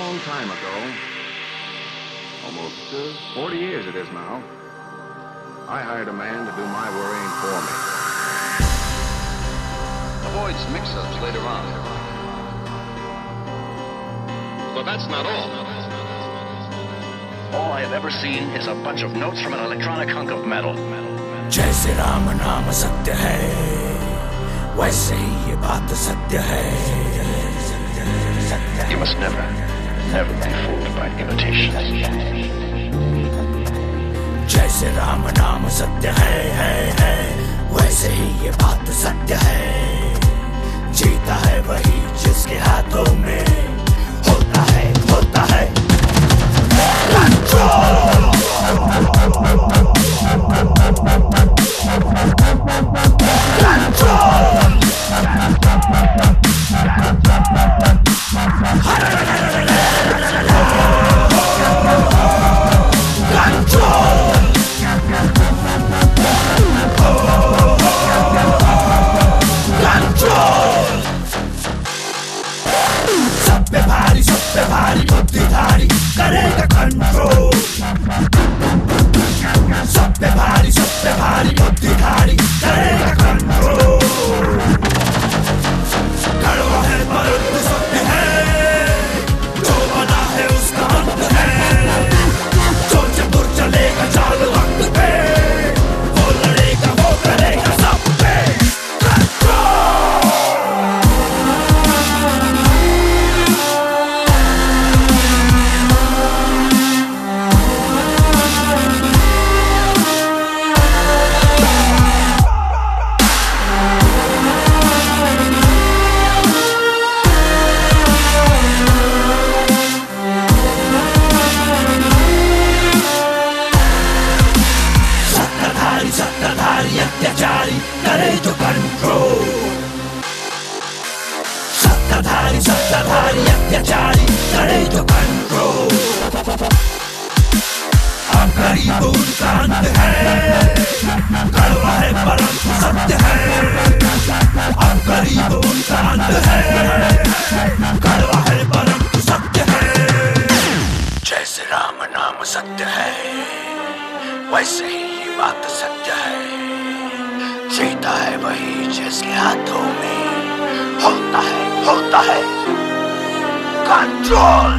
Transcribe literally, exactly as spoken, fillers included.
long time ago, almost uh, forty years it is now, I hired a man to do my worrying for me. Avoids mix-ups later on. But that's not all. All I have ever seen is a bunch of notes from an electronic hunk of metal. जैसे राम नाम सत्य है, वैसे ही ये बात सत्य है. You must never, never be fooled by imitation. जैसे राम नाम सत्य है, है, है, वैसे ही ये बात सत्य है. जीता है वही जिसके हाथों में होता है, होता है कंट्रोल. भारी बुद्धिधारी करेगा कंट्रोल. सब पे भारी सब पे भारी बुद्धिधारी करेगा कंट्रोल. कड़वा है पर सत्य है, जो बना है उसका अंत है. जो चतुर चलेगा चाल वक्त पे, वो लड़ेगा वो करेगा सब पे अत्याचारी करे जो कंट्रोल. सत्ताधारी सत्ताधारी अत्याचारी करे जो कंट्रोल. अब गरीब उनका अंत है, कड़वा है परंतु सत्य है. अब गरीब उनका अंत है, कड़वा है परंतु सत्य है. जैसे राम नाम सत्य है, वैसे ही ये बात सत्य है. जीता है वही जिसके हाथों में होता है, होता है कंट्रोल.